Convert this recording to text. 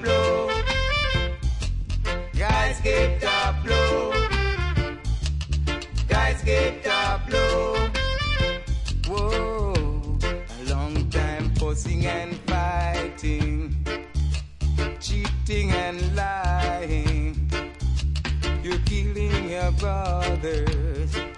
blow. Guys keep the blow. Guys keep the blow. Whoa, a long time fussing and fighting, cheating and lying. You're killing your brothers.